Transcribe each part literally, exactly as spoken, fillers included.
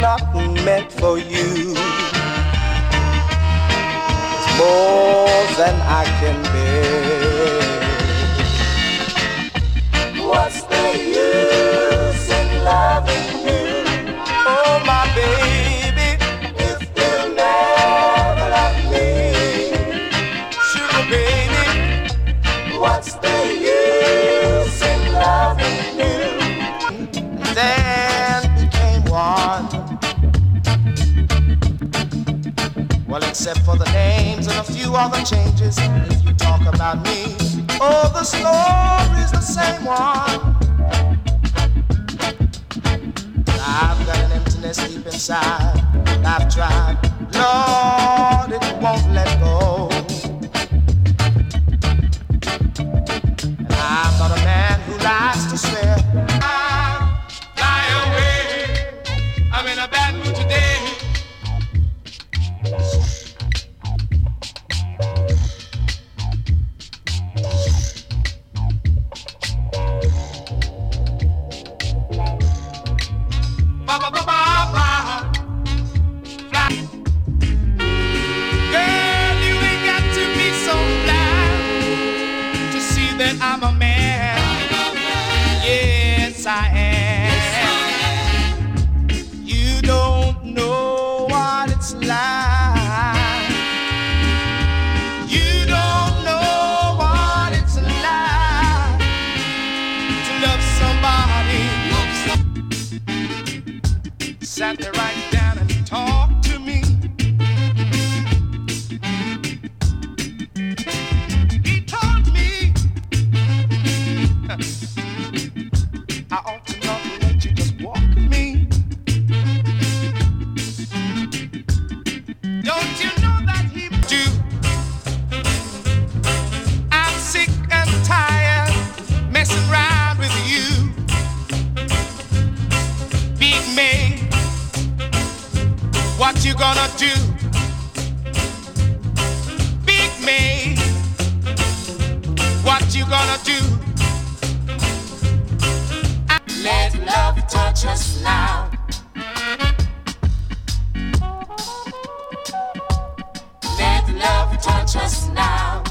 not meant for you. It's more than I can bear. What's the use in loving you? Oh, my baby, if you'll never love me. Sugar baby, what's the use in loving you? Then became one. Well, except for the names and a few other changes, if you talk about me, oh, the story's the same one. I've got an emptiness deep inside, and I've tried, Lord, it won't let go. And I'm not a man who likes to swear. I fly away, I'm in a bad mood today. I'm a man. Yes, I am. You don't know what it's like. You don't know what it's like to love somebody. Sat there right down and talked to me. I ought to not let you just walk with me. Don't you know that he do? I'm sick and tired messing around with you. Big man, what you gonna do? Big man, what you gonna do? Let love touch us now. Let love touch us now.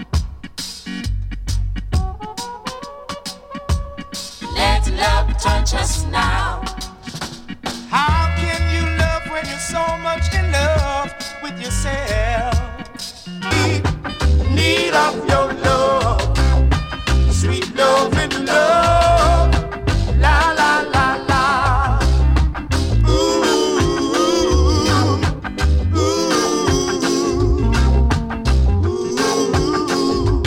Let love touch us now. How can you love when you're so much in love with yourself? Need, need of your love, sweet love and love. La la la la. Ooh, ooh, ooh.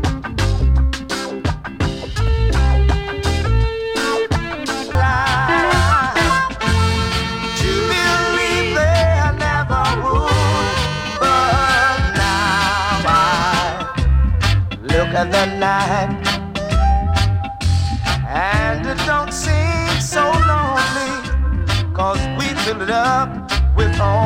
To believe there never would, but now I look at the night. And it don't seem so lonely, 'cause we fill it up with all